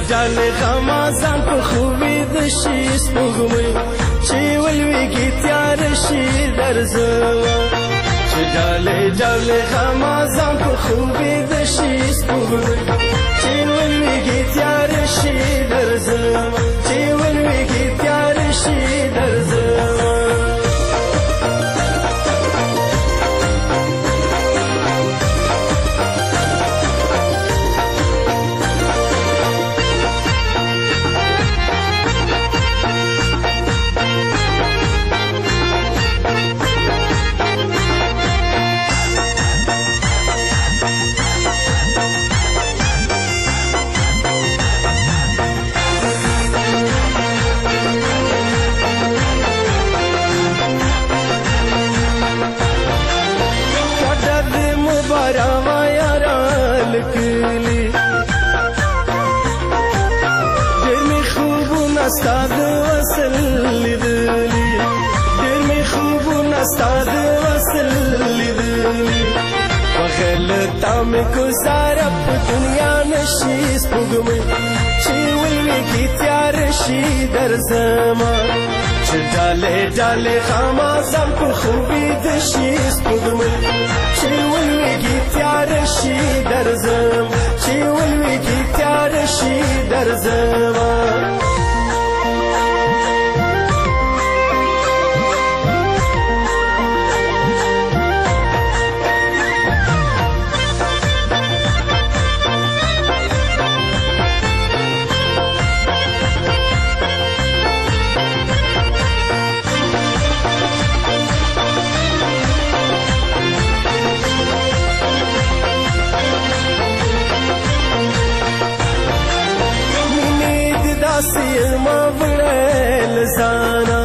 ډالې غمازان په خوبې د شي سپوږمۍ چې ولویږي تیاره شي درځمه چې ډالې ډالې غمازان په خوبې د شي سپوږمۍ چې ولویږي تیاره شي درځمه چې ولویږي تیاره شي درځمه ستا د وصل لیدلي ډېر مې خوبونه ستا د وصل لیدلي بغیر له تا مې ګزاره په دنیا نشي سپوږمۍ چې ولویږي تیاره شي درځمه چې ډالې ډالې غمازان په خوبې د شي سپوږمۍ چې ولویږي تیاره شي درځمه چې ولویږي تیاره شي درځمه ما وړل ځانا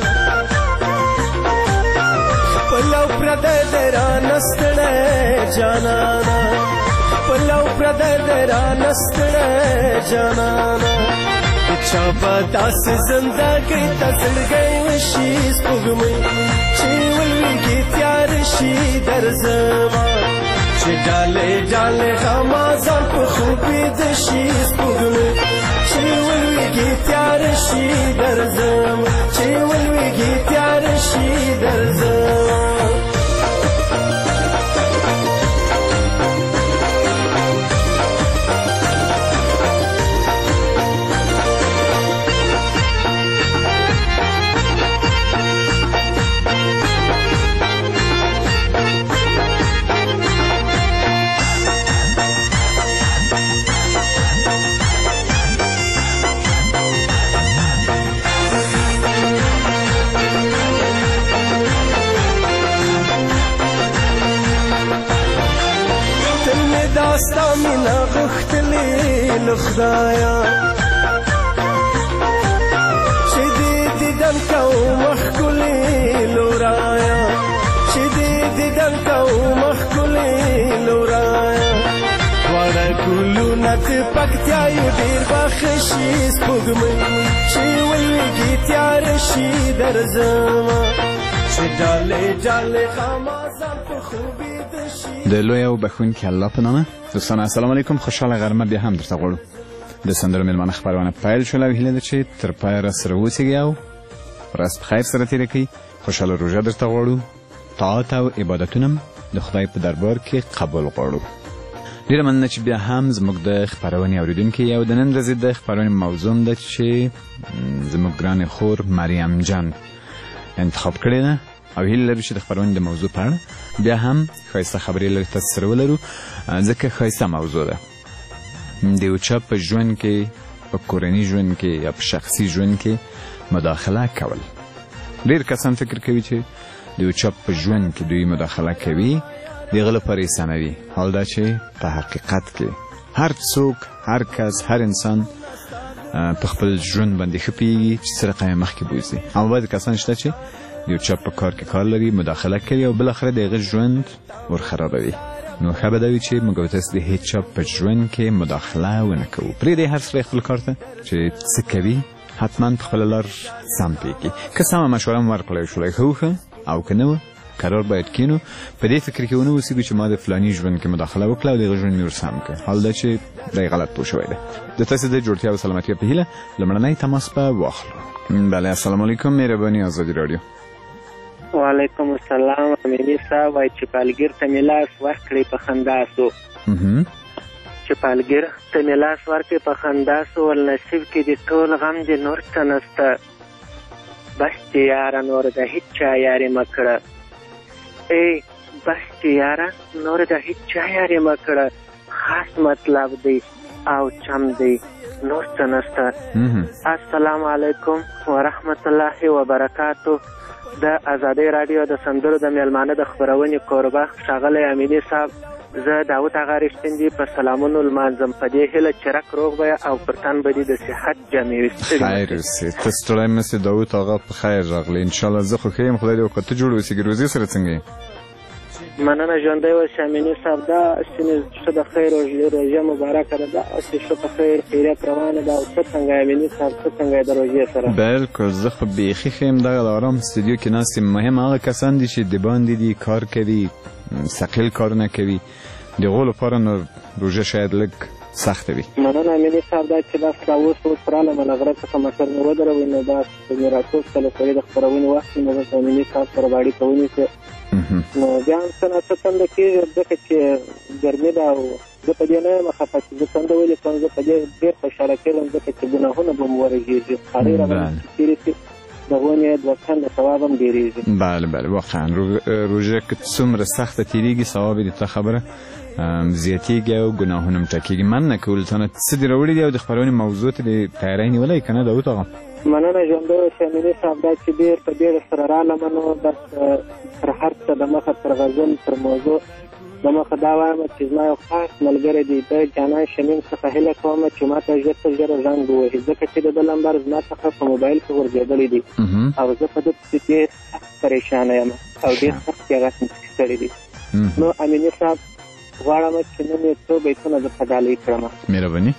پلو پردې درانه ستړې جانانا پلو پردې درانه ستړې جانانا چا په داس زندګۍ ته زړګۍ وشي سپوږمۍ چې ولویږي تیاره شي درځمه چې ډالې ډالې غمازان په خوبې د شي سپوږمۍ چې ولویږي تیاره شي درځمه چې ولویږي تیاره شي درځمه داستا مینا غختلی لخدایا چې دې دیدن کوم ښکلې لورایا چې دې دیدن کوم ښکلې لورایا واړه ګلونه د پکتیا یو ډېر بخښي سپوږمۍ چې ولویږي تیاره شي درځمه چې ډالې ډالې غمازان په خوبې د شي د لوی او بخښونکي الله په نامه دوستان السلام علیکم خوشحاله غرمه بیا هم درته غواړو د سندرو میلمانه خپرونه پیل شوله او هیله ده چې تر پایه راسره اوسیږئ او ورځ په خیر سره تېره کړئ خوشحاله روژه درته غواړو طاعت او عبادتونه د خدای په دربار کې قبول غواړو ډېره مننه چې بیا هم زموږ د خپرونې اورېدونکي او د نن ورځې د خپرونې موضوع ده چې زموږ ګرانې خور مریم جان انتخاب کړې ده او هیله لرو چې د خپرونې د موضوع په اړه بیا هم ښایسته خبرې لږ تاسو سره ولرو ځکه ښایسته موضوع ده د یو چا په ژوند کې په کورني ژوند کې یا په شخصي ژوند کې مداخله کول ډېر کسان فکر کوي چې د یو چا په ژوند کې دوی مداخله کوي د هغه لپاره یې سموي حال دا چې په حقیقت کې هر څوک هر کس هر انسان په خپل ژوند باندې ښه پوهېږي چې څه رقم یې مخکې بوځي اما بعضې کسان شته چې یو چا په کار کې کار لري مداخله کوي او بالاخره د هغه ژوند ورخرابوي نو ښه به دا وي چې موږ او تاسو د هېڅ چا په ژوند کې مداخله ونه کوو پرېږدئ هر سړی خپل کار ته چې څه کوي حتما په خپله لار سم پرېږدي که سمه مشوره مو ورکړی شولی ښه وښه او که نه وه قرار باید کینو په دې فکر کې ونه اوسېږو چې ما د فلاني ژوند کې مداخله وکړه او دغه ژوند مې ورسم کړ. حال دا چې دی غلط پوه شوی دی. د تاسو د جوړتیا او سلامتیا په هیله لومړنی تماس به واخلو. بله السلام علیکم مهرباني آزادي رادیو. وعلیکم السلام. امینی صاحب وایي چې پالګیر ته مې لاس ورکړی په خندا سو چې پالګیر ته مې لاس ورکړی په خندا سو ول نصیب کې دې ټول غم دې نور څه نسته بس چې یاره نور د هیڅ چا یاري مه کړه ای بس چې یاره نور د هیڅ چا یاري مه کړه خاص مطلب دی او چم دی نور څه نسته. السلام علیکم ورحمت الله وبرکاتو. د آزادۍ رادیو د سندرو د میلمانه د خپرونې کوربه ښاغلی امیني صاحب زه داود اغا رښتین په سلامونو لمانځم په دې هیله چې رک روغ به او پر تن به دې د صحت جامې ویستلي خیر اوسې ته ستړی مه سې داود اغا په خیر راغلی انشاءالله زه خو ښه یم خدای دې وکړه ته جوړ اوسېږي روزي سره څنګه یې مننه ژوندی اوسې امیني صاحب داسې مې ښه د خیر روژه مبارکه ده داسې ښه په خیر خیریت روانه ده او ته څنګه یې امیني صاحب ته څنګه یې د روژې سره بلکل زه خو بیخي ښه یم دغه د آرام استودیو کې ناست یم مهم هغه کسان دي چې د باندې دي کار کوي ثقیل کارونه کوي د هغو لپاره نو روژه شاید لږ سخته وي. مننه امیني صاحب دا چې بس دا اوس رالم له غره څخه موټر مې ودروئ نو بس مې راټول کله سړي د خپرونې وخت نو بس امیني صاحب سره به اړیکه ونیسي نو بیا هم څه نه څه تنده کېږي ځکه چې ګرمي ده او زه په دې نه یم خفه چې زه تنده ولې کوم زه په دې ډېر خوشحاله کېږم ځکه چې ګناهونه به مو ورژېږي هغې راباندې تېرې شي د هغو نه دوه چنده ثواب هم ډېرېږي. بله بله واقعا روژه که څومره سخته تېرېږي ثواب یې د تا خبره زیاتېږي او ګناهونه هم ټاکېږي. مننه کولو ته نه څه دې راوړي دي او د خپرونې موضوع ته دې تیاری نیولی که نه داود اغا؟ مننه ژوندی اوسې امیني صاحب دا چې ډېر په ډېره سره رالم نو بس تر هر څه د مخه تر غزل تر موضوع د مخه دا وایم چې زما یو خاص ملګری دی د جانان شمیم څخه هیله کوم چې ما ته ژر تر ژره زنګ ووهي ځکه چې د ده نمبر زما څخه په موبایل کې غورځېدلی دی او زه په ده پسې ډېر سخت پریشانه یم او ډېر سخت یې هغه ستړی دی. نو امیني صاحب غواړم چې نن یې څو بیتونه زه په ډالۍ کړم. مهرباني.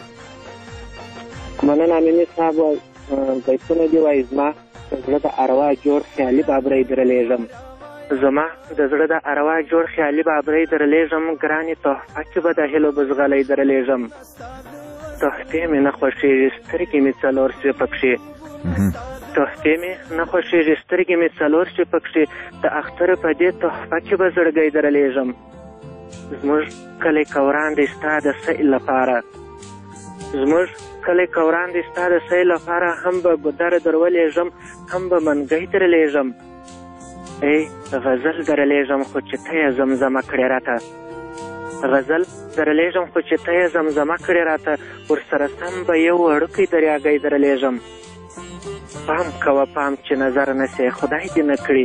مننه امیني صاحب بیتونه دي وایي زما د زړه د اروا جوړ خیالي بابرۍ درلیږم زما د زړه د اروا جوړ خیالي بابرۍ درلیږم ګرانې تحفه کې به د هیلو بزغلی درلیږم تحفې مې نه خوښېږي سترګې مې څلور شوې پکښې تحفې مې نه خوښېږي سترګې مې څلور شوې پکښې د اختر په دې تحفه کې به زړګی درلیږم زموږ کلی کوران دی ستا د سیل لپاره زموږ کلی کوران دی ستا د سیل لپاره هم به ګودره درولېږم هم به منګی درلیږم ای غزل درلیږم خو چې ته یې زمزمه کړې راته غزل درلیږم خو چې ته یې زمزمه کړې راته ورسره سم به یو وړوکی دریاګی درلیږم پام کوه پام چې نظر نسې خدای دې نه کړي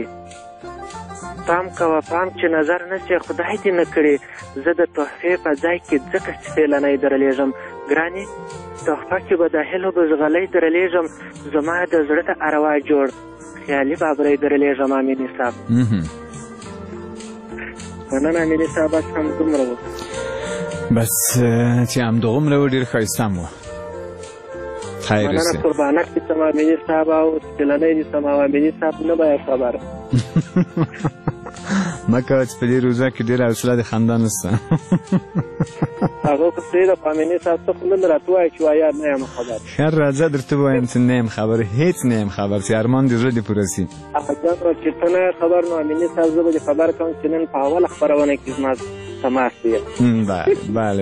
پام کوه پام چې نظر نسې خدای دې نه کړي زه د تحفې په ځای کې ځکه سپېلنی درلیږم ګرانې تحفه کې به د هیلو بزغلی درلیږم زما د زړه د اروا جوړ خیالي بابرۍ درلیږم امیني صاحب. مننه امیني صاحب بس همدومره و بس چې همدغومره و ډېر ښایسته هم و خیر مننه قربانک دې سم امیني صاحب او سپېلنی دې سم او امیني صاحب نه به یې خبره مه کوه چې په دې روژه کې ډېره حوصله د خندا نشته هغه خو پرېږده په امیني صاحب ته خو نن راته ووایه چې وایه نه یم خبر ښه راځه درته ووایم چې نه یم خبر هېڅ نه یم خبر چې ارمان دې زړه دې پوره سي هغه جان چې ته نه یې خبر نو امیني صاحب زه به دې خبر کوم چې نن په اوله خپرونه کې زما تماس دی. بله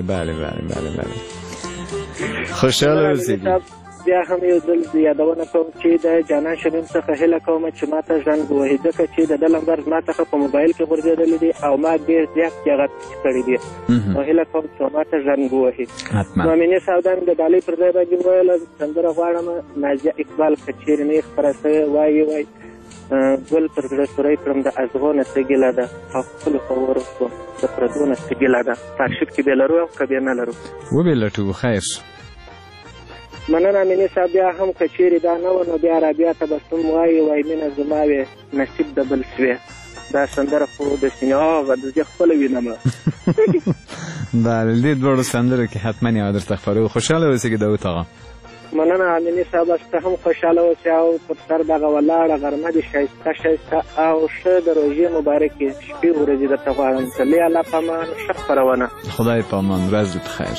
خوشحاله اوسېږي. بیا هم یو ځل یادونه کوم چې د جانان شمیم څخه هیله کوم چې ما ته زنګ ووهي ځکه چې د ده نمبر زما څخه په موبایل کې غورځېدلی دی او ما ډېر زیات هغه کړی دی نو هیله کوم چې ما ته زنګ ووهي. نو امیني صاحب دا مې د ډالۍ پر ځای باندې وویله سندره غواړم نازیه اقبال که چېرې نه یې خپره شوې وایي ګل پر زړه سوری کړم د ازغو نه څه ګیله ده او خپلو خبرو شو د پردو نه څه ګیله ده په ارشیف کې بې لرو او که بې نه لرو وبې لټو خیر. مننه امیني صاحب بیا هم که چېرې دا نه و نو بیا رابیا ته به څوم وایي مینه زما وې نصیب د بل سوې دا سندره خو د سینهاغه د دې خپله وینمه بله دې دواړو سندرو کې حتما یوه درته خپروو. خوشحاله اوسېږي داود اغا. مننه امیني صاحب، ته هم خوشحاله اوسې او پر سر دغه ولاړه غرمه دې ښایسته او ښه د روژې مبارکې شپې ورځې درته غواړم. تلې الله په امان، ښه خپرونه. خدای په امان، ورځ دې بخیر.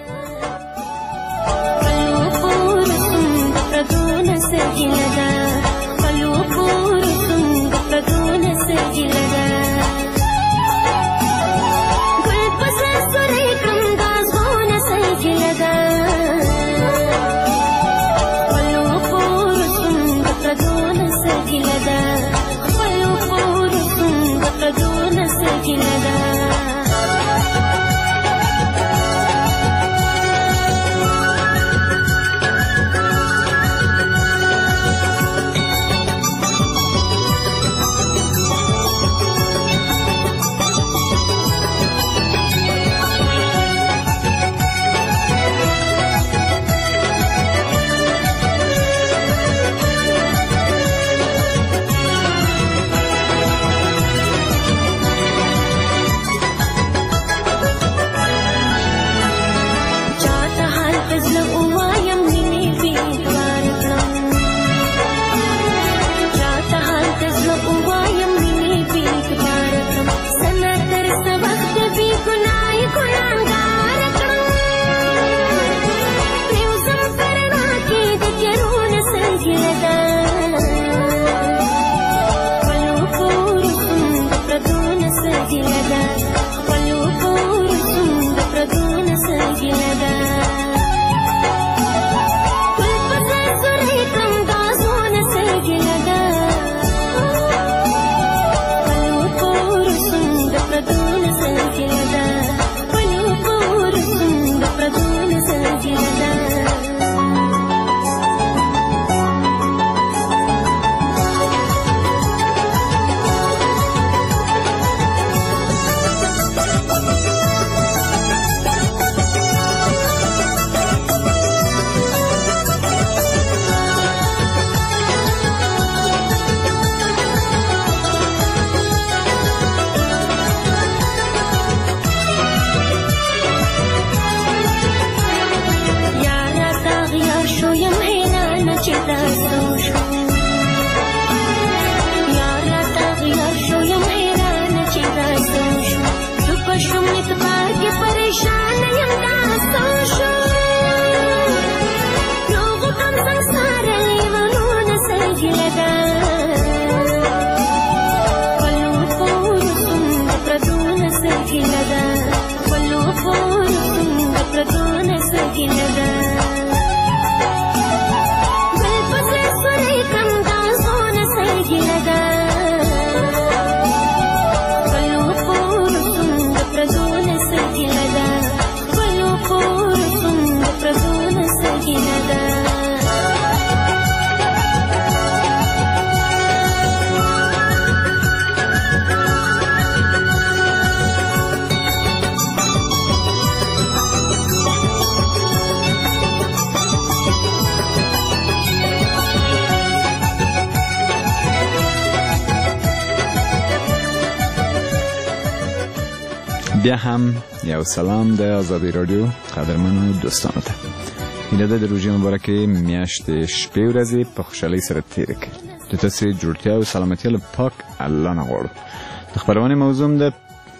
بیا هم یو سلام د آزادی رادیو قدرمنو دوستانو ته. هیله ده د روژې مبارکې میاشتې شپې ورځې په خوشحالۍ سره تېرې کړئ. د تاسې جوړتیا او سلامتیا له پاک الله نه غواړو. د خپرونې موضوع ده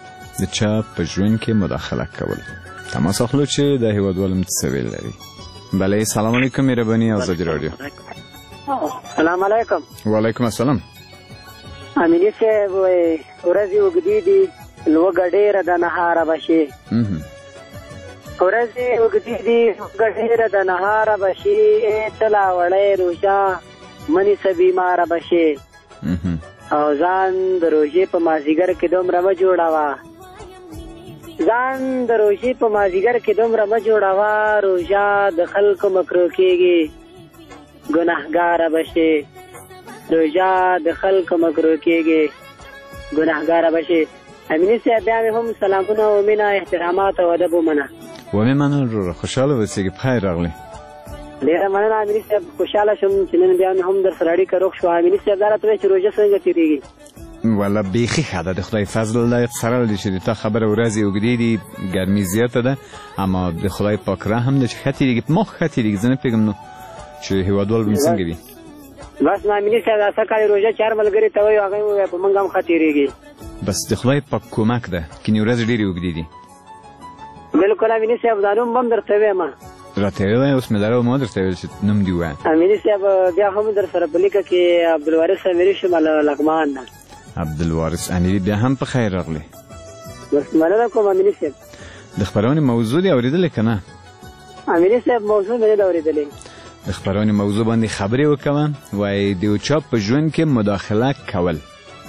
د چا په ژوند کې مداخله کول. تماس اخلو چې د هیوادوال څه ویل لري. بله، سلام علیکم، مهرباني آزادی رادیو. سلام علیکم. وعلیکم السلام. امینی صاحب، ورځې اوږدې دي، لوږه ډېره د نهاره به شي. ورځې اوږدې دي، لوږه ډېره د نهاره به شي. تله وړی روژه منیسه بیماره به شي. او ځان د روژې په مازدیګر کې دومره مه جوړوه، ځان د روژې په مازدیګر کې دومره مه جوړوه. روژه د خلکو مکروه کېږي، ګناهګاره به شي. روژه د خلکو مکروه کېږي، ګناهګاره به شي. امیني صاحب، بیا مې هم سلامونه او مینه، احترامات او ادب ومنه. ومې منل وروره، خوشحاله اوسېږي، بخیر راغلی. ډېره مننه امیني صاحب، خوشحاله شوم چې نن بیا مې هم در سره اړیکه روغ شوه. امیني صاحب، دا راته وایي چې روژه څنګه تېرېږي؟ والله بیخي ښه ده، د خدای فضل دی. سره دی چې د تا خبره ورځې اوږدې دي، ګرمي زیاته ده، اما د خدای پاک رحم دی چې ښه تېرېږي. ما ښه تېرېږي، زه نه پوهېږم نو چې هیوادوال به څنګه وي؟ بس نامیني صاحب دا څه کالي روژه 4 ملګري ته وایي هغه ووایي په موږ هم ښه تېرېږي. بس د خدای پاک کومک ده کنې ورځې ډېرې اوږدې دي. بلکل امیني صاحب دا نوم هم درته وایم راته یې ووایه اوس مې لره ما درته ویل چې نوم دې ووایه. امیني صاحب بیا هم در سره په لیکه کې عبدالوارث امیري شوم له لغمان نه. عبدالوارث امیري بیا هم په خیر راغلی. بس مننه کوم امیني صاحب. د خپرونې موضوع دې اورېدلې که نه؟ امیني صاحب موضوع مې نه ده اورېدلې. د خپرونې موضوع باندې خبرې وکوه وایي د یو چا په ژوند کې مداخله کول.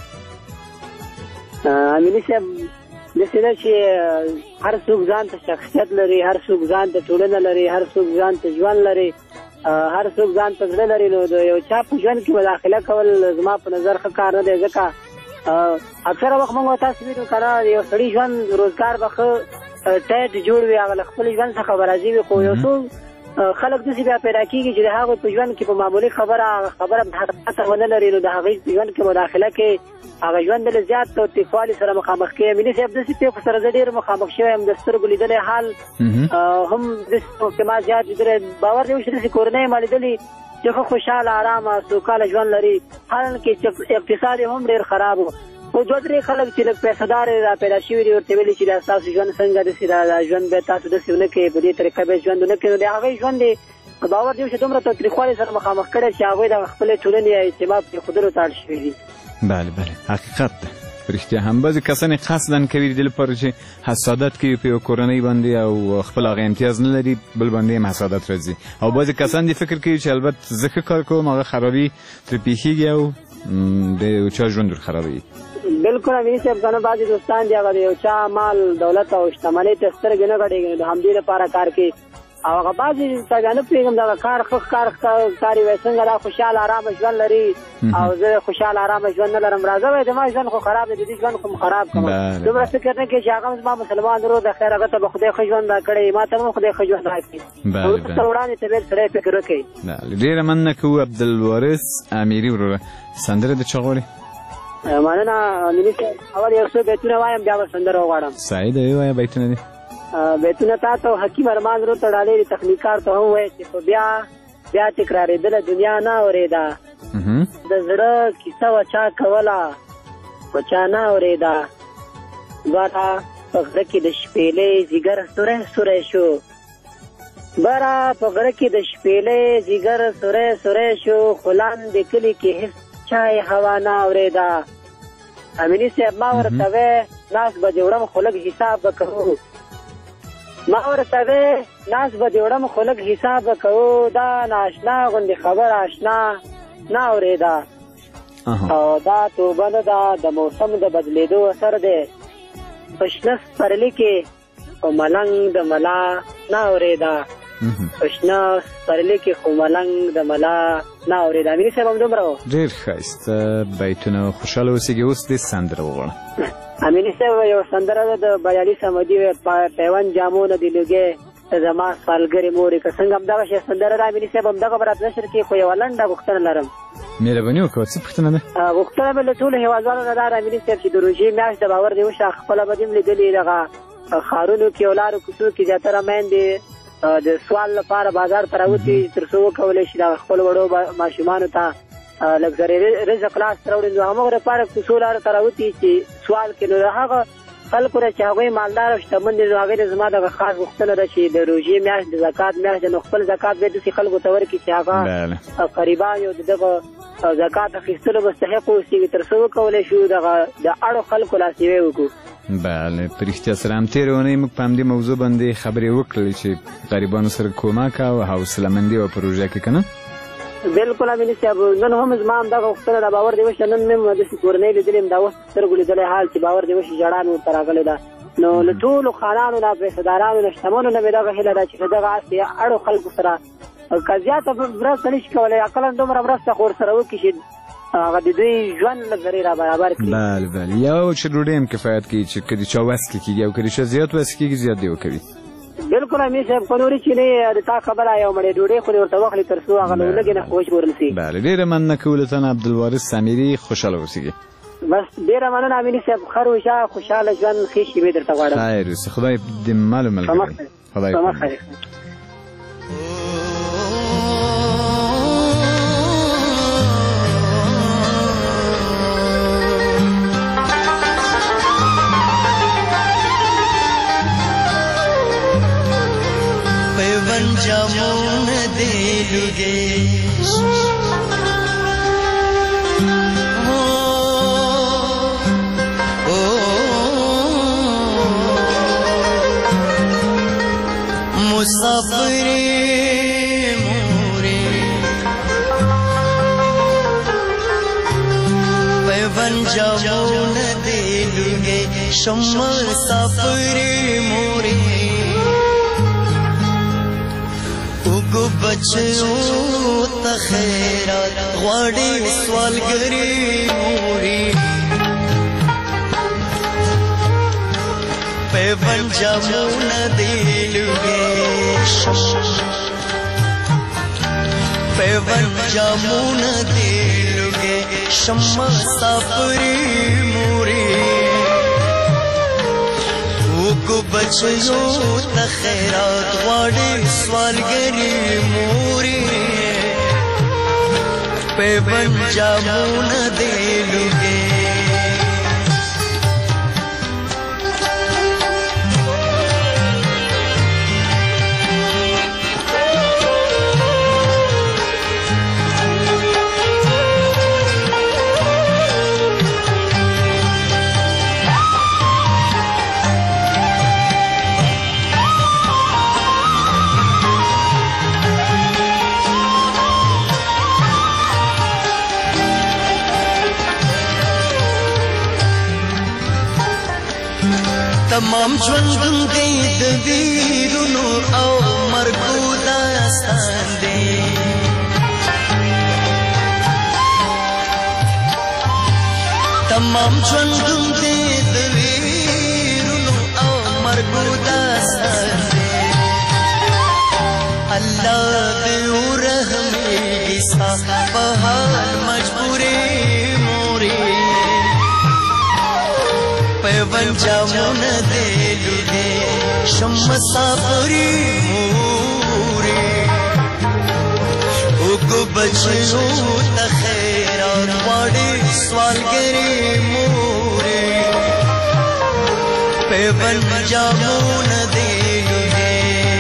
امیني صاحب داسې ده چې هر څوک ځان ته شخصیت لري، هر څوک ځان ته ټولنه لري، هر څوک ځان ته ژوند لري، هر څوک ځان ته زړه لري. نو د یو چا په ژوند کې مداخله کول زما په نظر ښه کار نه دی، ځکه اکثره وخت موږ تاسو وینو که نه یو سړي ژوند روزګار به ښه ټایټ جوړ وي، هغه له خپل ژوند څخه به راضي وي، خو یو څو خلک داسې بیا پیدا کېږي چې د هغوی په ژوند کې په معمولي خبره حقیقت ونه لري، نو د هغوی په ژوند کې مداخله کوي، هغه ژوند له زیات تاوتریخوالي سره مخامخ کوي. امیني صاحب داسې پېښو سره زه ډېر مخامخ شوی یم، د سترګو لیدلی حال هم داسې کې ما زیات لیدلی، باور دی چې داسې کورنۍ ما لیدلي چې ښه خوشحاله ارامه سوکاله ژوند لري، حالانکه چې اقتصاد یې هم ډېر خراب و. خو 2-3 خلک چې لږ پیسهدار را پیدا شوي دي ورته ویلي چې دا ستاسو ژوند څنګه داسې دا ژوند بیا تاسو داسې ونه کوئ، په دې طریقه بیا ژوند ونه کوئ، نو د هغوی ژوند یې باور دی چې دومره تاوتریخوالي سره مخامخ کړی چې هغوی د خپلې ټولنې اعتماد پرېښودلو ته اړ شوي دي. بله بله حقیقت ده. رښتیا هم بعضې کسان یې قصداً کوي د دې لپاره چې حسادت کوي په یو کورنۍ باندې او خپل هغه امتیاز نه لري، بل باندې هم حسادت راځي، او بعضې کسان دې فکر کوي چې البته زه ښه کار کوم هغه خرابي ترې پېښېږي او د یو چا ژوند ور خرابوي. بلکل امیني صاحب که نه بعضې دوستان دي هغه د یو چا مال دولت او شتمنۍ ته سترګې نه غټېږي، د همدې لپاره کار کوي، او هغه بعضې ته بیا نه پوهېږم دغه کار ښه کار ښکاري وایي څنګه دا خوشحاله ارامه ژوند لري او زه خوشحاله ارامه ژوند نه لرم، راځه وایي زما ژوند خو خراب دی، د دې ژوند خو خراب کړم. دومره فکر نه کوي چې هغه زما مسلمان ورور د خیر هغه ته به خدای ښه ژوند راکړی، ما ته هم خدای ښه ژوند راکړي. وروسته تر وړاندې ته باید سړی فکر وکړي. ډېره مننه کوو عبدالوارث امیري وروره. سندره د چا غواړې؟ مننه امیني صاحب. اول یو څو بیتونه وایم بیا به سندره وغواړم. سعید ووایه بیتونه دي. بیتونه تا ته حکیم ارمان رو تړالی دي، تخنیکار ته هم وایي چې په بیا تکرارېدله دنیا نه اورېده، د زړه کیسه وه چا کوله خو چا نه اورېده، باره په غره کې د شپېلۍ ځیګر سوری سوری شو، باره په غره کې د شپېلۍ ځیګر سوری سوری شو، خو لاندې کلي کې هېڅ چا یې هوا نه اورېده. امیني صاحب ما ورته وی ناست به دې وړم خو لږ حساب به کوو، ما ورته وی ناست به دې وړم خو لږ حساب به کوو، دا ناشنا غوندې خبر آشنا نه اورېده، او دا توبه نه ده د موسم د بدلېدو اثر دی، په شنه سپرلي کې خو ملنګ د ملا نه اورېده، په شنه سپرلي کې خو ملنګ د ملا نه اورېده. امیني صاحب هم دومره و. ډېر ښایسته بیتونه، خوشحاله اوسېږي. اوس دې سندره وغواړه. امیني صاحب یو سندره ده د بریالي صمدي پیوند جامو نه دي لوګې زما سالګرې مورې، که څنګه همدغه شی سندره ده امیني صاحب همدغه به راته نشر کړي، خو یوه لنډه غوښتنه لرم. مهرباني وکړه. څه پوښتنه ده؟ غوښتنه مې له ټولو هېوادوالو نه دا امیني صاحب چې د روژې میاشت د باور دې وشه، خپله به دې هم لیدلي دغه ښارونو کې او لارو کوڅو کې زیاتره میندې د سوال لپاره بازار ته راوځي تر څو وکولی شي د خپل وړو ماشومانو ته لږ رزق لاس ته راوړي، نو همغه لپاره کوڅو لارو ته راوځي چې سوال کوي. نو د هغه خلکو نه چې هغوی مالدار او شتمن دي، نو هغوی نه زما دغه خاص غوښتنه ده چې د روژې میاشت د زکات میاشت ده، نو خپل زکات باید داسې خلکو ته ورکړي چې هغه قریبان یو د دغه زکات اخیستلو مستحق اوسېږي، تر څو وکولی شو دغه د اړو خلکو لاسنیوی وکړو. بله په رښتیا سره هم تېره اونۍ موږ په همدې موضوع باندې خبرې وکړلې چې غریبانو سره کومک او حوصلهمندي وه په روژه کې که نه؟ بلکل امیني صاحب نن هم زما همدغه غوښتنه ده، باور دې وشه نن مې هم داسې کورنۍ لیدلې یم، دا اوس سترګو لیدلی حال چې باور دې وشي ژړا مې ورته راغلې ده، نو له ټولو خانانو نه پیسهدارانو نه شتمنو نه مې دغه هیله ده چې د دغه هسې اړو خلکو سره که زیاته مرسته نه شي کولی، اقلا دومره مرسته خو ورسره وکړي چې هغه د دوی ژوند لږ زرې را برابر کړي. بله بله یو چې ډوډۍ هم کفایت کوي چې که د چا وس کې کېږي او که د چا زیات وس کېږي زیات دې وکوي. بلکل امین صاحب که نورې چې نه د تا خبره یو مړۍ ډوډۍ خو دې ورته واخلي تر څو هغه له لږې نه وژغورل شي. بله ډېره مننه کوو له تا نه عبدالوارث امیري، خوشحاله اوسېږي. بس ډېره مننه امیني صاحب، ښه روژه خوشحاله ژوند ښې شېبې درته غواړم. خیر اوسه، خدای دې مل ملګری. خدای دلوگش مسافر موری پیون جامون دلوگه شما مسافر موری اوگو بچو تخیرات غواړي سوالګری موری پیون جامون دلوگه پیون جامون دلوگه شما سافری موری اوگو بچو تخیرات غواړي سوالګری موری پیون جامون دلوگه تمام ژوندون دی د ویرونو او مرګو داستان دی تمام ژوندون دی د ویرونو او مرګو داستان دی الله دې ورحمېږي ستا په حال مجبورې مورې پیون جامون دلوگه شما سافری موری اوگو بچو تخیرات غواړي سوالګری موری پیون جامون دلوگه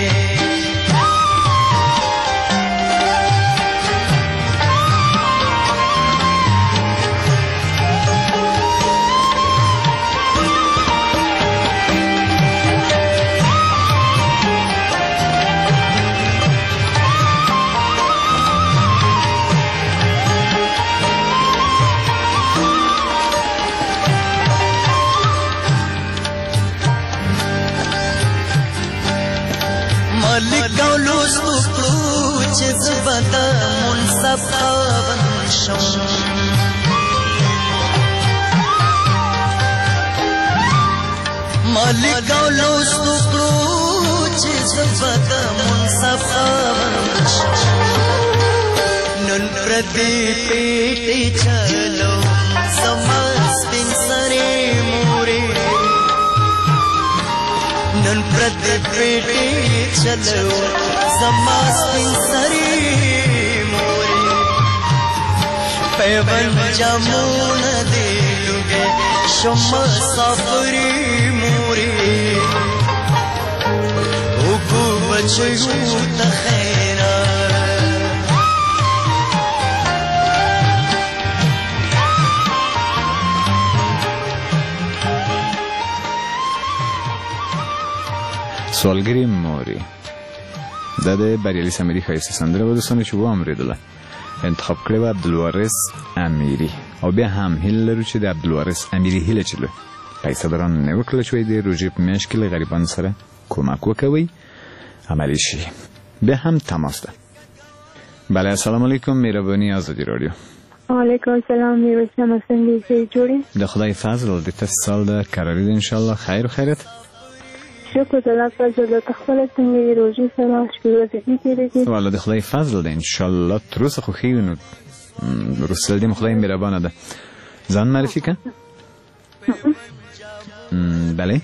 لګاولو ستورو چې زبدا منصف خاون شم ما لګاولو ستورو چې زبدا منصف خاون شم نن پردي پیټي چلو زما سپین سره موري نن پردي پیټي چلو زما سپین سری موری پیون جامون دلوگه شما سافری موری اوگو بچو تخیرا سوالګری موري دا د بریالي سمیری ښایسته سندره به دوستانو چې واورېدله انتخاب کړې وه عبدالوارث امیري او بیا هم هیله لرو چې د عبدالوارث امیري هیله چې له پیسه‌دارانو نه وکړله چې د روژې په میاشت کې له غریبانو سره کمک وکوئ عملی شي بیا هم تماس ده بله السلام علیکم مهرباني آزادی رادیو وعلیکم السلام میرسم څنګه جوړی د خدای فضل د اتصال د قراری ده ان شاء الله خیر و خیرت شکر الله فضل تخفل څنګه روزي سره شپږ ورځې کېږي والله د خدای فضل ده ان شاء الله تر اوسه خو خیر نو رسول دې خدای مهربانه ده ځان معرفي کا بله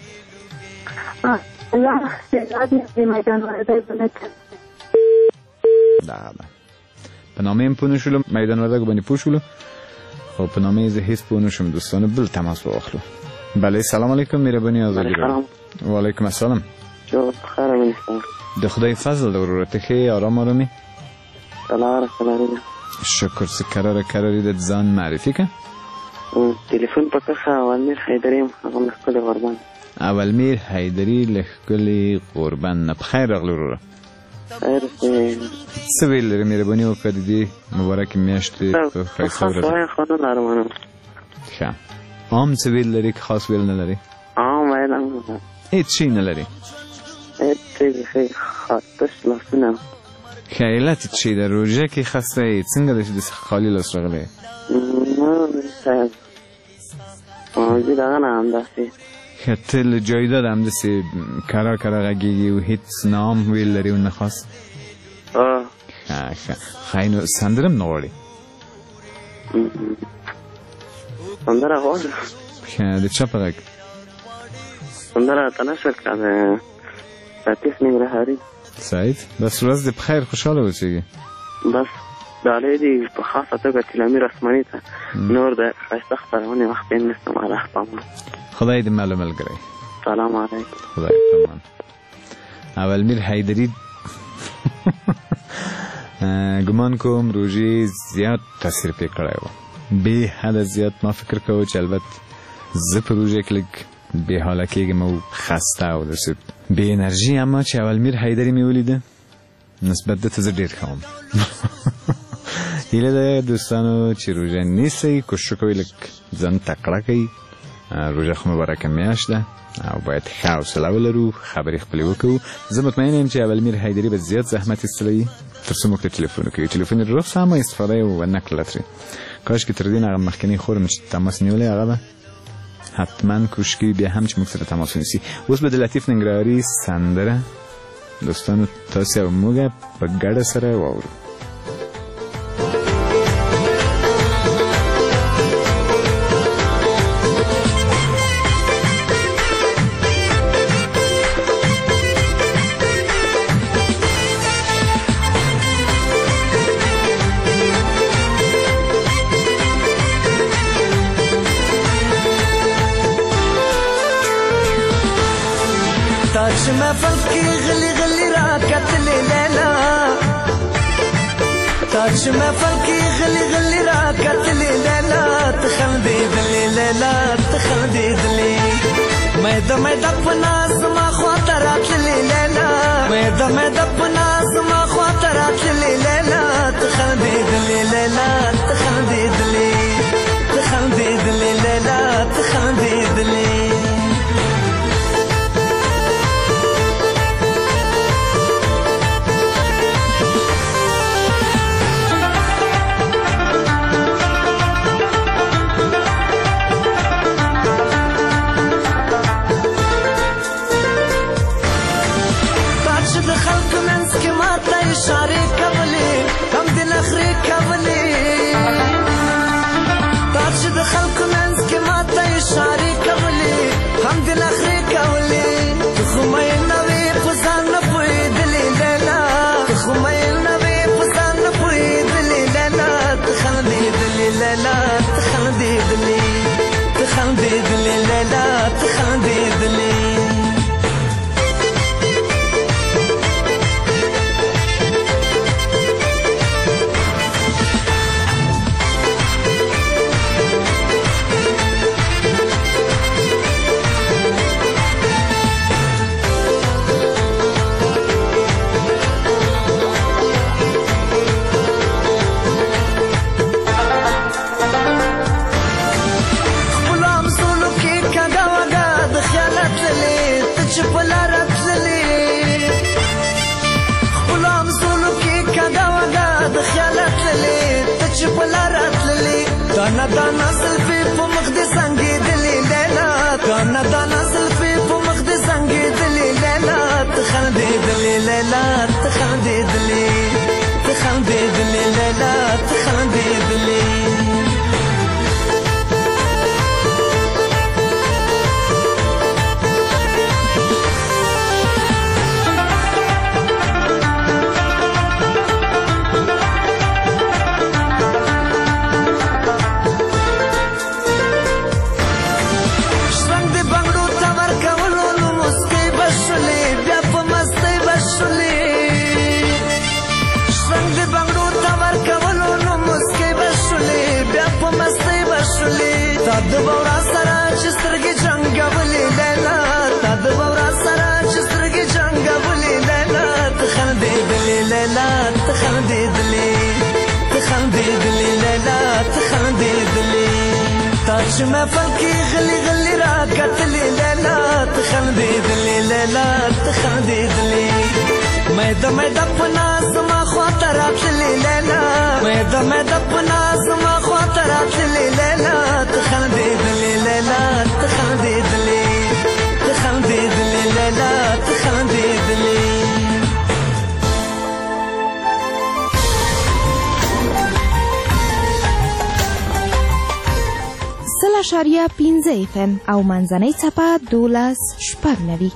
الله دې میدان ورته دا په نامه پونه شلو میدان ورته باندې پوښلو او په نامه زه هیڅ پونه شم دوستانو بل تماس واخلو بله سلام علیکم مهرباني آزادی و علیکم السلام جو خیرم د خدای فضل د ورورته کې آرام آرامي لري ده. شکر. څه کراري د ځان معرفي که؟ تلیفون په کښه اولمیر حیدري یم، هغه له ښکلي غوربند. اولمیر حیدري له ښکلي غوربند نه. په خیر راغلی وروره. خیر څه ویل لري؟ مهرباني وکړه د دې مبارکې میاشتې په ښایسته ورځ. خاص وایه خو نه لرم منم. ښه. عام څه ویل لري که خاص ویل نه لري؟ عام ویل هم نه. هېڅ شی نه لري؟ هېڅ شی بیخي تش لاسونه. ښه علت یې څه شی ده؟ روژه کې خسته یې؟ څنګه داسې خالي لاس راغلی؟ نه صاحب موجود هغه نه همداسې. ښه ته له جایداد همداسې کرار غږېږي او هېڅ نه عام ویل لري او نه خاص؟ ښه ښایي نو سندره هم نه غواړې؟ سندره غواړم. ښه د چا په غږ؟ سندره ته نه شو کړه د لطیف ننګرهاري. سعید بس ورځ دې په خیر خوشحاله اوسېږي. بس ډالۍ دي په خاصه توګه تیلامیر اسماني ته نور د ښایسته خپرونې وخت یې نشتم الله پامان. خدای دې مل ملګری. سلام علیکم. خدای پامان. اولمیر حیدري ګمان کوم روژې زیات تاثیر پرې کړی و، بې حده زیات. ما فکر کوم چې البته زه په روژې کې لږ بې حاله کېږم او خسته او داسې بې انرژي، اما چې اولمیر حیدري مې ولیده نسبت ده ته زه ډېر ښه وم. هیله ده دوستانو چې روژه نیسئ کوشش کوئ لږ ځان تکړه کوئ. روژه خو مبارکه میاشت ده او باید ښه حوصله ولرو، خبرې خپلې وکړو. زه مطمئن یم چې اولمیر حیدري به زیات زحمت ایستلی تر څو موږ ته تلیفون وکړي. تلیفون یې روغ سمه استفاده یې ونه کړله ترې. کاشکې تر دې نه هغه مخکینی خور مې چې تماس نیولی هغه به حتما کوشش کوي بیا هم چې موږ سره تماس ونیسي. اوس به د لطیف ننګرهاري سندره دوستانو تاسې او موږ په ګډه سره واورو. تاج محفل کی غلی غلی راکت لے لینا، تاج محفل کی غلی غلی راکت لے لینا، تخندید لے لینا تخندید لے میدہ پناز ما خواترات لے لینا، میدہ پناز ما خواترات لے لینا، تخندید لے لینا تخندید لے تخندید لے لینا تخندید لے. اشاره کولی هم د نخرې کولی، تا چې د خلکو منځ کې ماته اشارې کولی هم د نخرې کولی، ته خو مین نه وې په ځان نه پوهېدلې لیلا، ته خو مین نه وې په ځان نه پوهېدلې لیلا، ته خندېدلې لیلا ته خندېدلې ته خندېدلې لیلا ته خندېدلې. دانا دانا زلفی په مخ دې زنګېدلې لیلا، دانا دانا زلفی په مخ دې زنګېدلې لیلا، ته خندېدلې لیلا ته خندېدلې ته خندېدلې لیلا ته خندېدلې. تا د بورا سره چې سترګې جنګولې لیلا تا د بورا سره چې سترګې جنګولې لیلا ته خندېدلې لیلا ته خندېدلې ته خندېدلې لیلا ته خندېدلې تا چې محفل کې غلي غلي راکتلې لیلا ته خندېدلې لیلا ته خندېدلې مېده په ناز زما خواته راتللې لیلا مېده په ناز زما خواته راتللې لیلا ته خندېدلې لیلا ته خندېدلې ته خندېدلې لیلا ته خندېدلې 0.5 FM او منځنۍ څپه 12.9.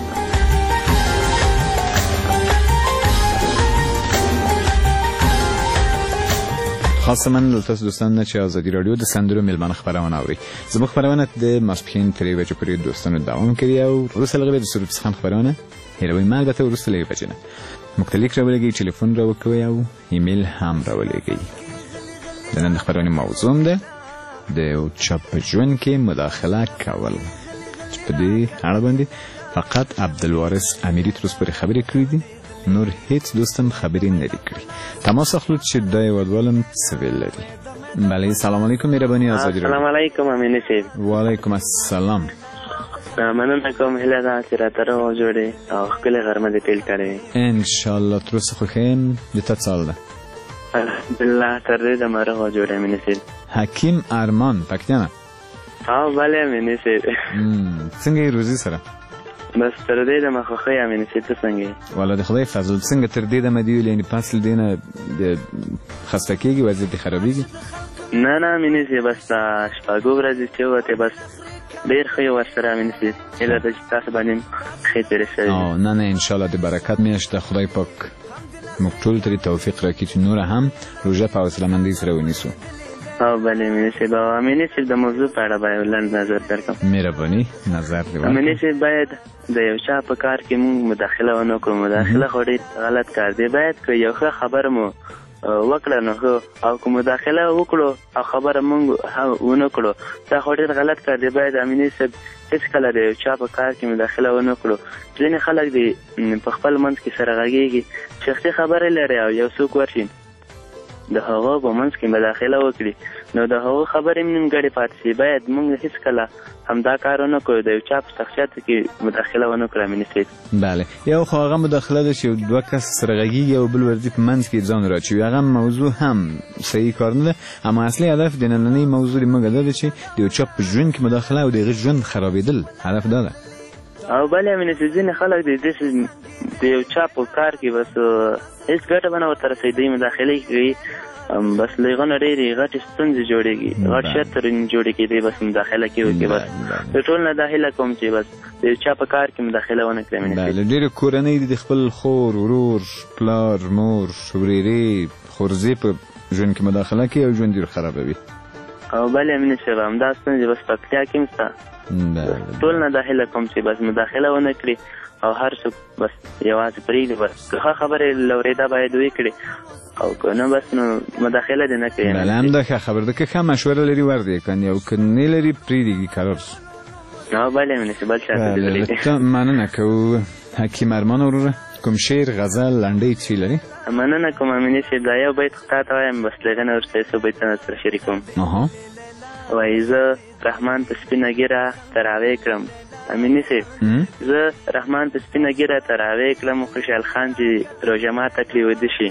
خاصه من له تاسو دوستانو چې ازادي رادیو د سندرو میلمانه خبرونه اوري. زموږ خبرونه د ماسپښین 3 بجې پورې دوستانو دوام کوي او وروسته له د سروت څخه خبرونه هیروي مال به وروسته له بجې نه مختلف راولېږي ټلیفون راوکوي او ایمیل هم راولېږي. د نن خبرونه موضوع ده د چپ ژوند کې مداخله کول. په دې اړه باندې فقط عبدالوارث امیری تر اوسه پورې خبرې کړې دي، نور هیڅ دوستم خبرې نه دي کړې. تماس اخلو چې د ودولم سویل لري. بله سلام علیکم مهرباني ازادي رادیو. السلام علیکم امین صاحب. وعلیکم السلام. مننه کوم هله دا چې راته راوځوړې او خپل غرمه دې پیل کړې. ان شاء الله تر اوسه خو خیم د تاسو ده. الحمدلله تر دې د مره راوځوړې امین صاحب. حکیم ارمان پکتیانه. بله امین صاحب. څنګه روزي سره؟ بس تر دې د مخخې امین صاحب ته څنګه؟ والله د خدای فضل څنګه تر دې د مدیول یعنی پاسل دینه د خسته کېږي وضعیت خرابېږي؟ نه امین صاحب بس شپږ ورځې چې وته بس ډېر ښه ورسره امین صاحب. اله د تاسو باندې ښه تیر شي. نه ان شاء الله د برکت میاشت خدای پاک موږ ټول ته توفیق راکړي چې نور هم روزه په حوصله مندۍ سره ونیسو. بله امین صاحب. امین صاحب د موضوع په اړه باید لنډ نظر درکړم. مهرباني نظر دی. امین صاحب باید د یو چا په کار کې موږ مداخله ونه کړو. مداخله خو ډېر غلط کار دی. باید که یو ښه خبره مو وکړه نو ښه، او که مداخله وکړو او خبره موږ ونه کړو دا خو ډېر غلط کار دی. باید امین صاحب هېڅکله د یو چا په کار کې مداخله ونه کړو. ځینې خلک دي په خپل منځ کې سره غږېږي، شخصي خبرې لري او یو څوک ورشي د هغه په منځ کې مداخله وکړي نو د هغه خبرې نیمګړې پاتې شي. باید موږ هېڅکله همدا کار ونه کړو، د یو چا په شخصیت کې مداخله ونه کړو امین صاحب. بله یو خو هغه مداخله ده چې دوه کس سره غږېږي او بل ورځي په منځ کې ځان راچوي، هغه موضوع هم صحیح کار نه ده. اما اصلي هدف د نننۍ موضوع موږ دا ده چې د یو چا په ژوند کې مداخله او د هغه ژوند خرابېدل هدف دا ده. او بله امین صاحب ځینې خلک د یو چا په کار کې بس هېڅ ګټه به نه ورته رسوي، دوی مداخلې کوي بس له هغه نه ډېرې غټې ستونزې جوړېږي، غټ شر ترې جوړې کېدی بس مداخله کې وکړي. بس د ټول نه دا هیله کوم چې بس د یو چا په کار کې مداخله ونه کړي. بله ډېرې کورنۍ دي د خپل خور ورور پلار مور ورېرې خورزې په ژوند کې مداخله کوي او ژوند ډېر خرابوي. او بله امین صاحب همدا ستونزې بس پکتیا کې هم شته. ټول نه دا هیله کوم چې بس مداخله ونه کړي او هر څوک بس یوازې پرېږدي. بس ښه خبرې لورېده باید وکړي او که نه بس نو مداخله دې نه کوي. بله همدا ښه خبره ده. که ښه مشوره لري ور دې کنې او که نه لري پرېږدي قرار شو. بله امین صاحب بل چاته مننه کوو. حکیم ارمان وروره کوم شعر غزل لنډۍ چې لري؟ مننه کوم امین صاحب. دا یو بیت خو تا ته وایم بس له هغه نه وروسته یې څو بیتونه سره شریکوم. وایي زه رحمان په سپینه ږیره تراوی کړم. امیني صاحب زه رحمان په سپینه ږیره تراوی کړم، خوشحال خان چې روژه ماته کړي وده شي.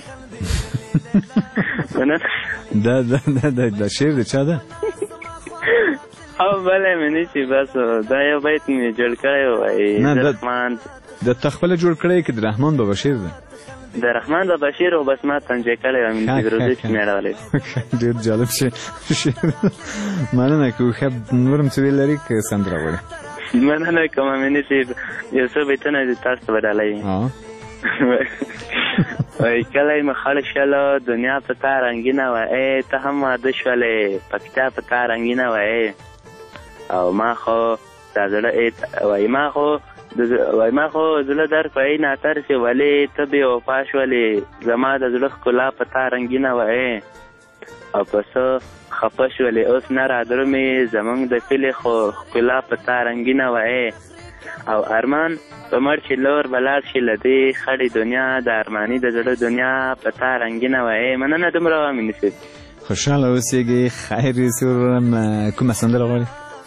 دا شعر د چا ده؟ بله امیني صاحب بس دا یو بیت مې جوړ کړی وایي رحمان د تا خپله جوړ کړی که د رحمان بابا شعر ده؟ د رحمان بابا شعر او بس ما تنجې کړی و امین صاحب روزي چې مې اړولی. ډېر جالب شعر. مننه کوو. ښه نور هم څه ویل لري که سندره غواړې؟ مننه کوم امیني صاحب. یو څه بیتونه دې تاسو ته به ډالوي. وایي کلی مې خړ شله دنیا په تا رنګینه وه ای ته هم واده شولې پکتیا په تا رنګینه وه ای او ما خو دا زړه وایي ما خو زړه در په ای ناتر چې ولې ته بې وفا شولې زما د زړه ښکلا په تا رنګینه وه ای او په څه خفه شولې اوس نه رادرومې زمونږ د کلي خو ښکلا په تا رنګینه وایې او ارمان په مړ چې لور به لاړ شي له دې خړې دنیا د ارماني د زړه دنیا په تا رنګینه وایې. مننه دومره وامینې صاحب. خوشحاله اوسېږئ. خیر سورم کومه سندره غواړئ؟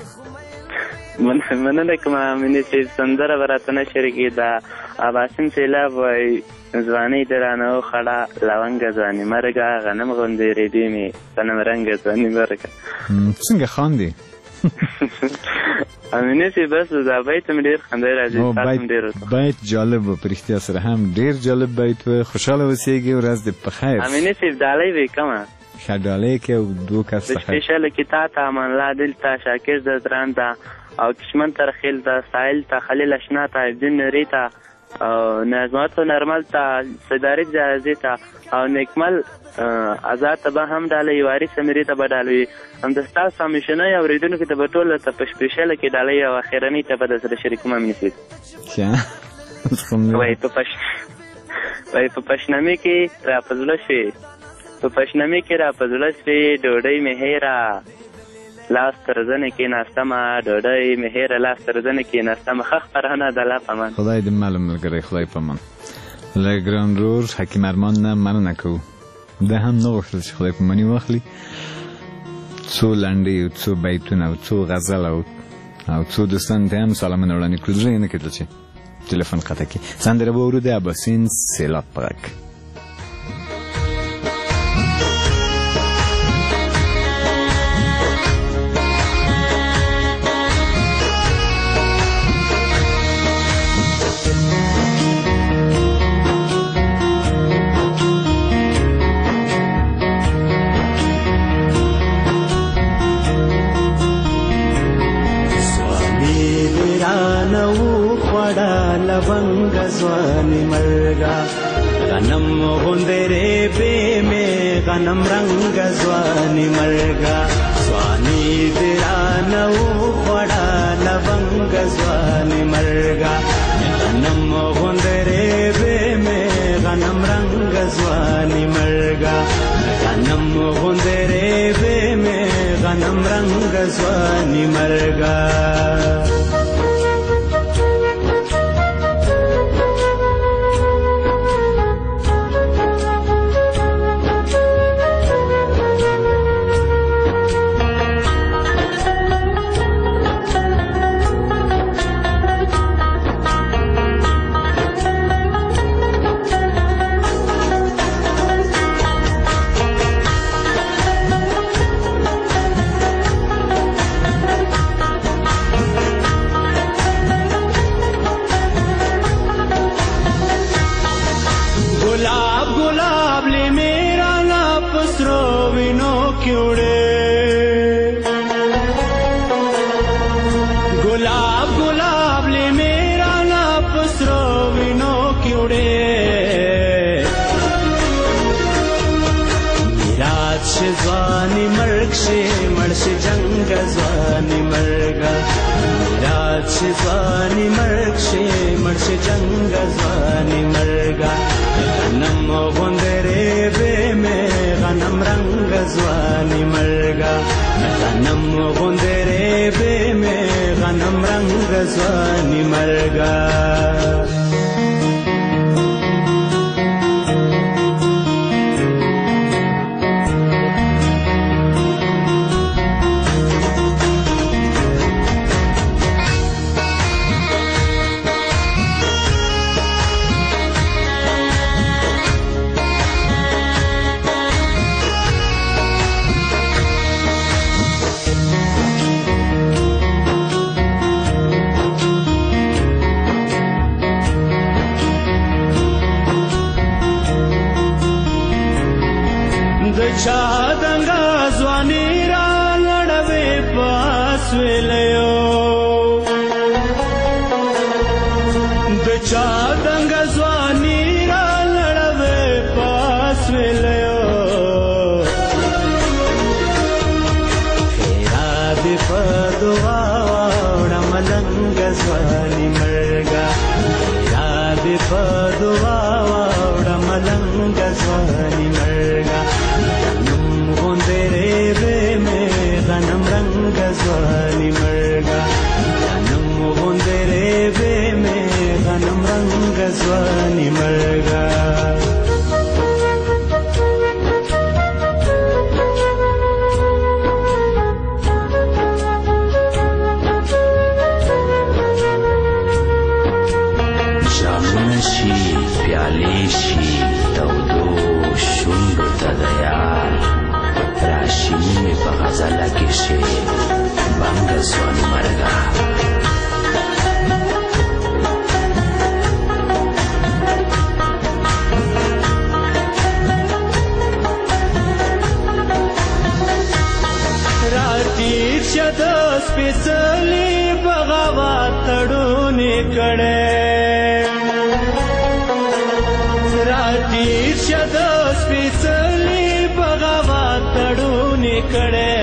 مننه کومه مینې صاحب سندره به راته نه شریکې دا اباسین سیلاب وایي ځوانۍ د رانه وخړه لونګه ځواني مرګه غنم غوندې ریډي مې صنم رنګه ځواني مرګه. څنګه خاندې؟ امینې صاحب بس دا بیت مې ډېر خندا راځي. بیت جالب و په رښتیا سره هم ډېر جالب بیت و. خوشحاله اوسېږئ ورځ دې په خیر. امینې صاحب ډالۍ وې کومه ښه ډالۍ کې او دوه کس څخه سپیشل کې تا ته امان الله دل ته شاکر زدران ته او کشمن ترخیل ته ساحل ته خلیل اشنا ته الدین نوری ته او نظمات و نرمل ته صداري جهازي ته او نیکمل آزاد ته به هم ډالۍ وارث امیري ته به ډالۍ هم د ستاسو همیشنۍ اورېدونکو ته به ټوله ته په سپیشله کې ډالۍ او اخرنۍ ته به درسره شریکوم. امینې صاحب وایي په پشنمې کې را په زړه شوې په پشنمې کې را په زړه شوې ډوډۍ مې هېره لاس تر زنې کې ناستمه ډوډۍ مې هېره لاس تر زنې کې ناستمه. ښه خپرونه د الله په امان. خدای دې معلوم ملګری خدای په امان. له ګران ورور حکیم ارمان نه مننه کوو. ده هم نه غوښتل چې خدای په مني واخلي. څو لنډې او څو بیتونه او څو غزل او څو دوستان ته هم سلامونه وړاندې کړو. زړه یې نه کېدل چې تلیفون قطع کړي. سندره به اورو د اباسین سیلاب په غږ. लवंग स्वानी मरगा गनम गुंदरे पे में गनम रंग स्वानी मरगा स्वानी तेरा नौ बड़ा लवंग स्वानी मरगा गनम गुंदरे पे में गनम रंग स्वानी मरगा गनम गुंदरे पे में गनम रंग स्वानी मरगा ځواني مرګ شي مړ شي جنګ ځواني مرګا راځ شي ځواني مرګ شي مړ شي جنګ ځواني مرګا غنم غوندرې به مې غنم رنگ ځواني مرګا غنم غوندرې به مې غنم رنگ ځواني مرګا چادنگا زوانی را لڑوے پاس ویلیو د چادنگا زوانی را لڑوے پاس ویلیو خیرا دی پدوا وڑا ملنگ زوانی مرگا خیرا دی پدوا وڑا ملنگ زوانی مرگا غنم غوندرې به غلی شي تودو شونډو ته د یار راشیني مې په غزله کې شي بنګه ځواني مرګه راټیر شه د سپېڅلي بغاوت تړونې کړی راټیر شه د سپېڅلي بغاوت تړونې کړی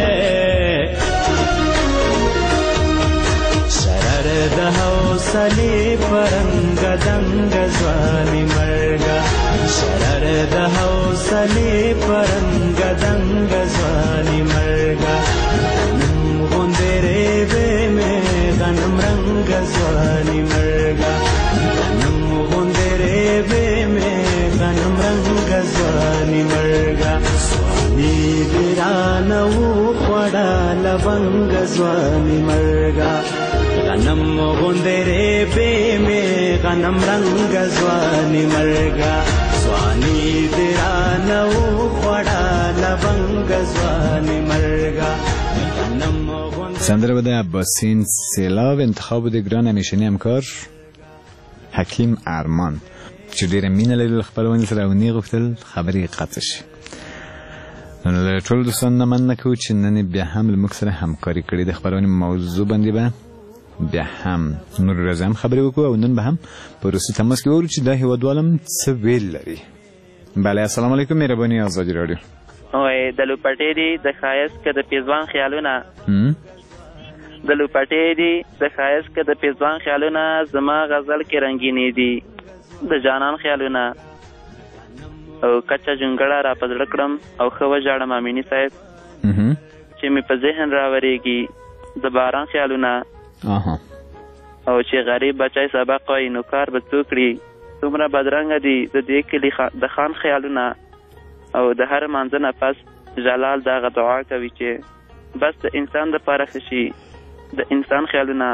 شرر د حوصلې پرنګ دنګ ځواني مرګه شرر د حوصلې پرنګ دنګ ځواني مرګه غنم غوندې ریبې مې غنم رنګ ځواني مرګه غنم غوندې ریبې مې غنم رنګ ځواني مرګه ځواني دې رانه وخوړه لونګ ځواني مرګه غنم غوندې ریبې مې غنم رنګ ځواني مرګه ځواني دې رانه وخوړه لونګ ځواني مرګه سندره به د عباسین سیلاب انتخاب د ګران همیشنی همکار حکیم ارمان چې ډېره مینه لري له خپلوانو سره او نه غوښتل خبرې قطع شي. له ټولو دوستانو نه مننه کوو چې نن بیا هم له موږ سره همکاري کړې د خپرونې موضوع باندې به بیا هم نور ورځ هم خبرې وکړو او نن به هم په وروستي تماس کې وورو چې دا هېوادوال هم څه ویل لري. بله السلام علیکم مهرباني ازادي راډیو. د لوپټې دي د ښایست که د پیزوان خیالونه د لوپټې دي د ښایست که د پیزوان خیالونه زما غزل کې رنګینې دي د جانان خیالونه او کچه جونګړه را په زړه کړم او ښه وژاړم امیني صاحب چې مې په ذهن راورېږي د باران خیالونه او چې غریب بچی سبق وایي نو کار به څوک کړي څومره بدرنګه دي د دې کلي د خان خیالونه او د هر مانځه نه پس جلال دغه دعا کوي چې بس د انسان دپاره ښه شي د انسان خیالونه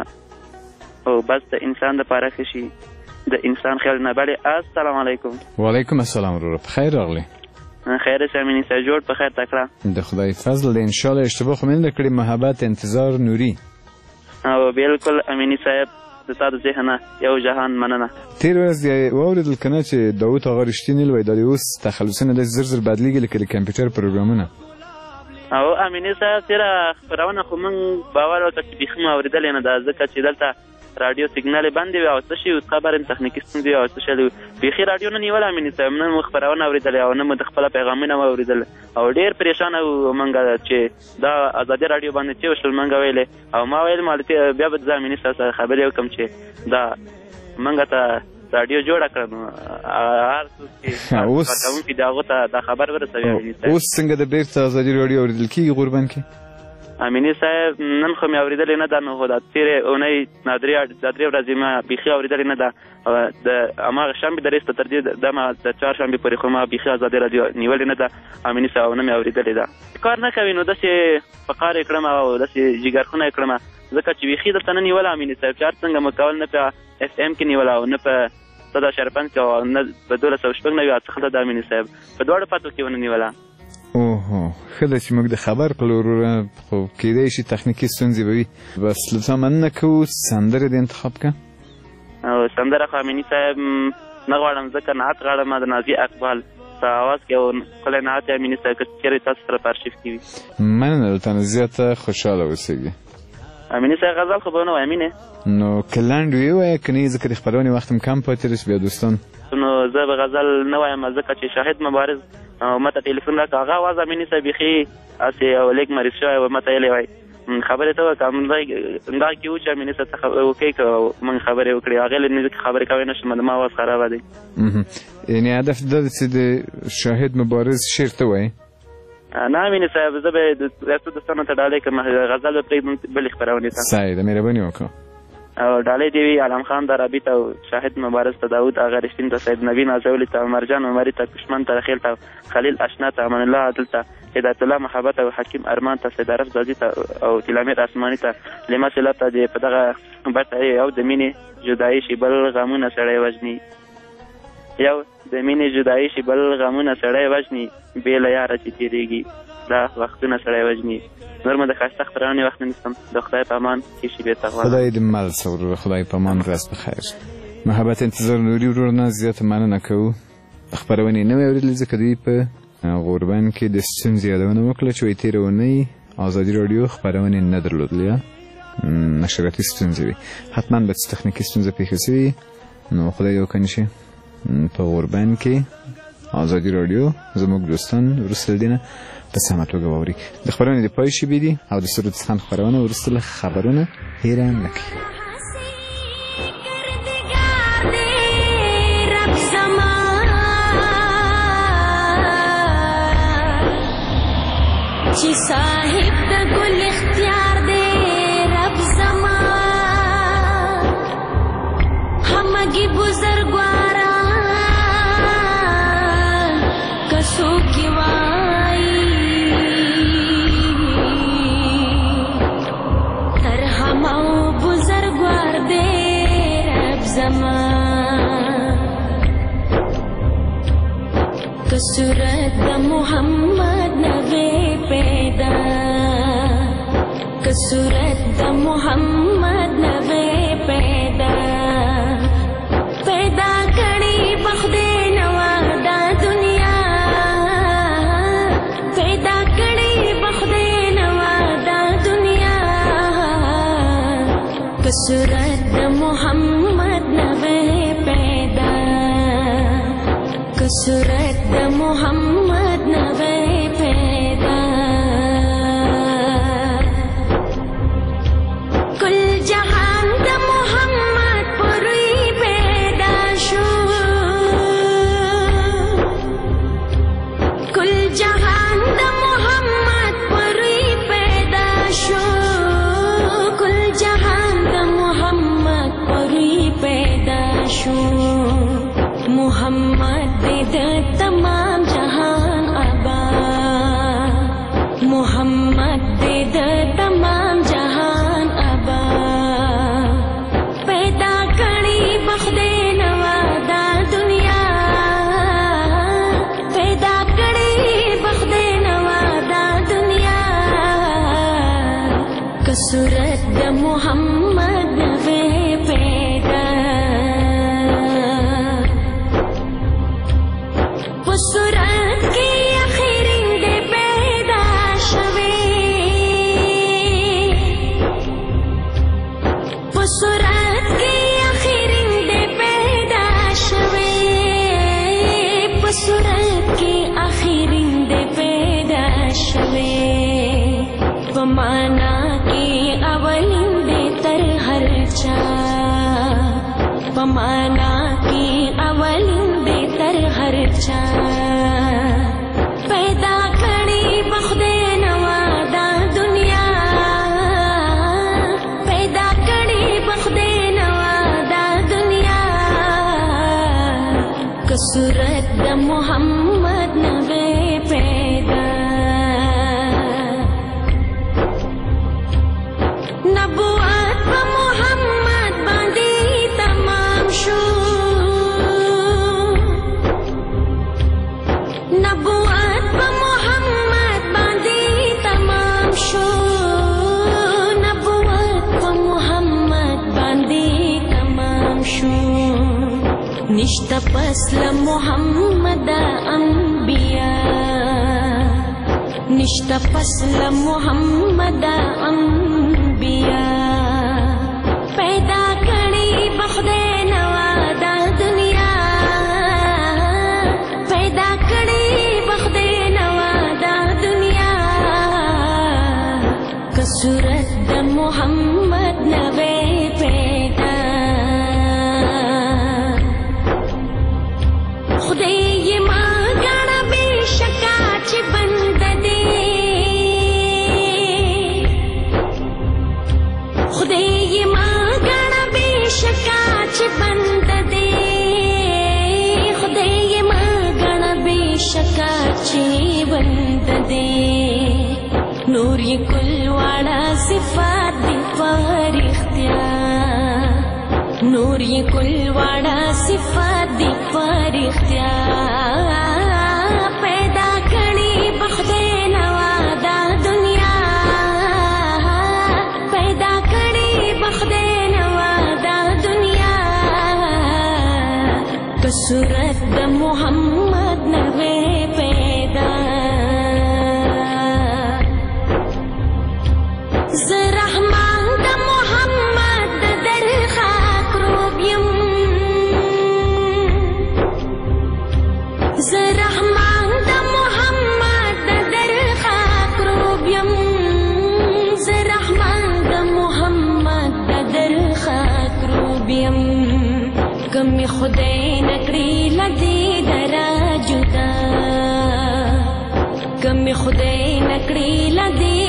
او بس د انسان دپاره ښه شي د انسان خیالونه. بلې السلام علیکم. وعلیکم السلام ورور په خیر راغلی. خیر شه امیني صاحب جوړ په خیر تکړه د خدای فضل دی انشاءالله اشتباه خو مې نه کړې محبت انتظار نوري او بالکل امیني صاحب د تا د ذهنه یو جهان مننه. تېر ورځ واورېدل که نه چې داود هغه رښتینې وایي دا د اوس تخلصونه داسې زر زر بدلېږي لکه د کمپیوټر پروګرامونه. او امیني صاحب تېره خپرونه خو موږ باور وکړه چې بیخي مو اورېدلې نه ده ځکه چې دلته راډیو سیګنال یې بندې وې او څه شي اوس خبر تخنیکي ستونزې او څه شی بیخي راډیو نه نیوله امیني صاحب نه مو خپرونه اورېدلې او نه مو د خپله پیغامونه مو اورېدل او ډېر پریشانه وو موږ چې دا ازادي راډیو باندې چې وشول موږ ویلې او ما ویل مالتي بیا به زه امیني صاحب سره خبرې وکړم چې دا موږ ته راډیو جوړه کړه نو هر څوک چې کارکوونکي د هغو ته دا خبر ورسوي امیني صاحب. اوس څنګه د بېرته ازادي راډیو اورېدل کېږي غوربند کې؟ امیني صاحب نن خو مې اورېدلې نه ده نو خو دا تېرې اونۍ دا درې ورځې ما بیخي اورېدلې نه ده د هماغه شنبې د رېسته تر دې دمه د چهارشنبې پورې خو ما بیخي ازادي راډیو نیولې نه ده امیني صاحب او نه مې اورېدلې ده. کار نه کوي نو داسې فقار یې کړم او داسې جګرخونه یې کړم ځکه چې بیخي دلته نه نیوله امیني صاحب چې هر څنګه مو کول نه په اف ام کې نیوله او نه په 100.5 کې او نه په 1299 څخه د امیني صاحب په دواړو پاتو کې ونه نیوله. اوه ښه ده چې موږ د خبر په لور خو کېدای شي تخنیکي ستونزې به وي. بس له تا مننه کوو سندرې د انتخاب که او سندره خو امیني صاحب نه غواړم ځکه نعت غواړم د نازي اقبال په اواز کې او ښکلی نعت یې امیني صاحب که چېرې تاسو سره په ارشیف کې وي. مننه له تا نه زیاته خوشحاله اوسېږي. امیني صاحب غزل خو به ونه وایم نو که لنډ ویوایه که نه ځکه د خپرونې وخت هم کم پاتې رسي بیا دوستان نو زه به غزل نه وایم ځکه چې شاهد مبارز ماته ټلیفون راکړه هغه اواز امیني صاحب بیخي هسې یو لیک مریض شوی و ماته ویلې وای خبرې ته وکړه همدا کې و چې امیني صاحب څه وکړي که موږ خبرې وکړې هغې له نه خبرې کوی نه شم زما اواز خرابه دی. یعنې هدف دا ده چې د شاهد مبارز شعر ته وایي؟ نه امیني صاحب زه به یو څو دوستانو ته ډالۍ کړم غزل به پرېږدم بلې خپرونې ته. صحیح ده مهرباني وکړه. او ډالۍ دې وي علم خان درابي ته او شاهد مبارز ته داود آغا رښتین ته سید نبی نازولي ته مرجان عمري ته کشمن ته رخیل ته خلیل اشنا ته امان الله عادل ته هدایت الله محبت او حکیم ارمان ته سید عرف زادي ته او تلامیر اسماني ته لما سلاب ته دې په دغه بټ او د مینې جدایي شي بل غمونه سړی وژني یو د مینې جدایي شي، بل غمونه سړی وژني، بې له یاره چې تېرېږي دا وختونه سړی وژني. نور مو د ښایسته خپرونې وخت نه نیسم. د خدای په امان کې شیبې تغوا. خدای دې مل شه ورور، خدای په امان، ورځ بخیر. محبت انتظار نوري ورور نه زیاته مننه کوو. خپرونې نوې اورېدلې ځکه دوی په غوربند کې د ستونزې یادونه وکړه چې وایي تېره اونۍ ازادي راډیو خپرونې نه درلودلې، نشراتي ستونزې وي. حتما به څه تخنیکي ستونزه پېښه شوې، نو خدای دې وکړي چې په غوربند کې ازادي راډیو زموږ دوستان وروسته له دې نه په سمه توګه واوري. د خپرونې د پای شیبې دي او د سرود څخه خپرونه وروسته له خبرونه هېره نه کړي. چې صاحب د ګل اختیار دی رب زما، همګي بزرګواران کسو کی وای تر همو بزرګوار دی رب زما. کسورت د محمد نبی پیدا، کسورت د محمد نبی پیدا، پیدا کړي بخدای نوا دا دنیا، پیدا کړي بخدای نوا دا دنیا. کسورت د محمد نبی پیدا، کسورت د محمد نبی پیدا. کل جهان د محمد پروي پیدا شو، کل جهان د محمد پروي پیدا شو، کل جهان د محمد پروي پیدا شو. محمد د تمام جهان آبا، محمد د تمام جهان آبا، پیدا کړي بخدای نوا دا دنیا، پیدا کړي بخدای نوا دا دنیا. کسورت د محمد نبی پیدا، صورت کی آخرین دے پیدا شوے، صورت کی آخرین دے پیدا شوے، صورت کی آخرین دے پیدا شوے. پمانا کی اولین دے تر ہر چا، پمانا کی اولین دے تر ہر چا، پیدا کړي بخدای نوا دا دنیا، پیدا کړي بخدای نوا دا دنیا. کسورت د محمد نبی پیدا، نبوت په محمد باندې تمام شو، نبوت په محمد باندې تمام شو، نبوت په محمد باندې تمام شو. نشته پس له محمد انبیا، نشته پس له محمد انبیا، پیدا کړي بخدای نوا دا دنیا، پیدا کړي بخدای نوا دا دنیا. کسورت د محمد نبی پیدا، خدای ما ګڼه بې شکه چې بنده دی، خدای ما ګڼه بې شکه چې بنده دی، خدای ما ګڼه بې شکه چې بنده دی. نور یې کل واړه صفات دي پر اختیار، نور یې کل واړه صفات دي پر اختیار پیدا کړي بخدای نوا دا دنیا پیدا کړي بخدای نوا دا دنیا که صورت د محمد نوې پیدا زه رحمان د محمد د در خاک روب یم زه رحمان د محمد د در خاک روب یم زه رحمان د محمد د در خاک روب یم کمی خدای نکړي لدی درا جدا کمی خدای نکړي لدی